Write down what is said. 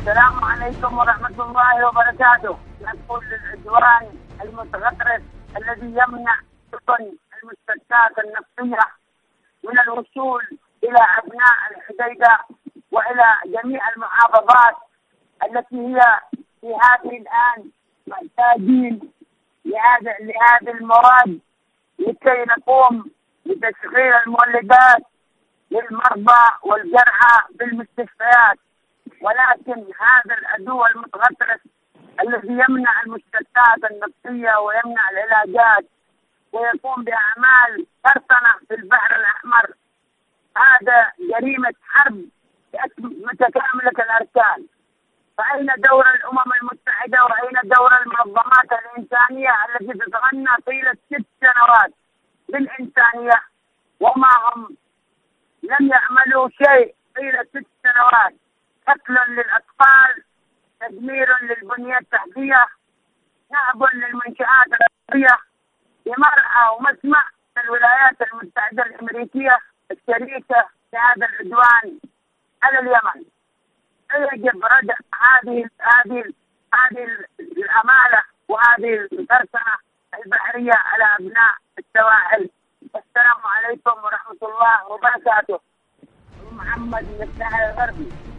السلام عليكم ورحمة الله وبركاته. نقول للعدوان المتغطرس الذي يمنع سكن المستشفيات النفسية من الوصول إلى أبناء الحديدة وإلى جميع المحافظات التي هي في هذه الآن محتاجين لهذه المواد لكي نقوم بتشغيل المولدات للمرضى والجرحى بالمستشفيات. ولكن هذا العدو المتغطرس الذي يمنع المستشفيات النفسية ويمنع العلاجات ويقوم بأعمال سرطنة في البحر الأحمر، هذا جريمة حرب متكاملة الأركان. فأين دور الأمم المتحدة وأين دور المنظمات الإنسانية التي تتغنى طيلة 6 سنوات بالإنسانية وما هم لم يعملوا شيء طيلة 6 سنوات؟ قتل للأطفال، تدمير للبنية التحتية، نهب للمنشآت الأرضية، بمرأى ومسمع الولايات المتحدة الأمريكية الشريكة في هذا العدوان على اليمن. يجب ردع هذه الأمالة وهذه السرطنة البحرية على أبناء السواحل. السلام عليكم ورحمة الله وبركاته. محمد من الساحل الغربي.